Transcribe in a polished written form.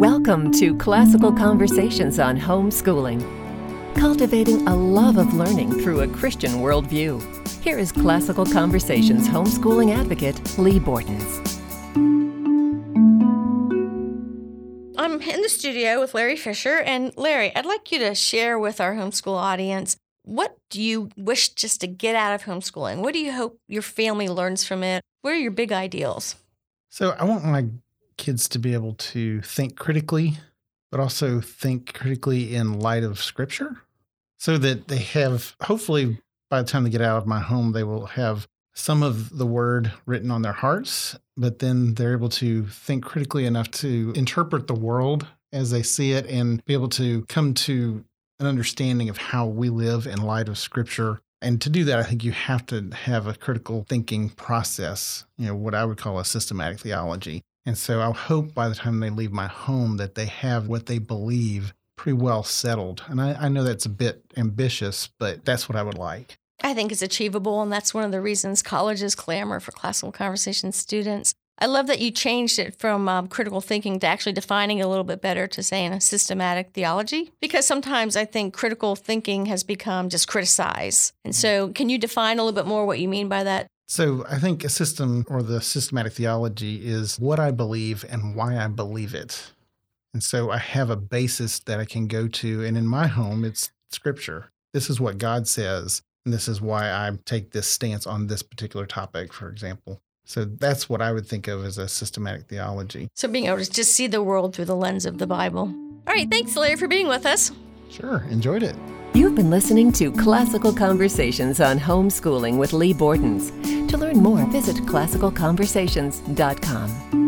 Welcome to Classical Conversations on Homeschooling, cultivating a love of learning through a Christian worldview. Here is Classical Conversations homeschooling advocate, Lee Bortons. I'm in the studio with Larry Fisher. And Larry, I'd like you to share with our homeschool audience, what do you wish just to get out of homeschooling? What do you hope your family learns from it? What are your big ideals? So I want my kids to be able to think critically, but also think critically in light of Scripture, so that they have, hopefully, by the time they get out of my home, they will have some of the Word written on their hearts, but then they're able to think critically enough to interpret the world as they see it and be able to come to an understanding of how we live in light of Scripture. And to do that, I think you have to have a critical thinking process, what I would call a systematic theology. And so I hope by the time they leave my home that they have what they believe pretty well settled. And I know that's a bit ambitious, but that's what I would like. I think it's achievable, and that's one of the reasons colleges clamor for classical conversation students. I love that you changed it from critical thinking to actually defining it a little bit better to saying a systematic theology, because sometimes I think critical thinking has become just criticize. And so can you define a little bit more what you mean by that? So I think a system, or the systematic theology, is what I believe and why I believe it. And so I have a basis that I can go to. And in my home, it's Scripture. This is what God says. And this is why I take this stance on this particular topic, for example. So that's what I would think of as a systematic theology. So being able to just see the world through the lens of the Bible. All right, thanks, Larry, for being with us. Sure, enjoyed it. You've been listening to Classical Conversations on Homeschooling with Lee Bortons. To learn more, visit classicalconversations.com.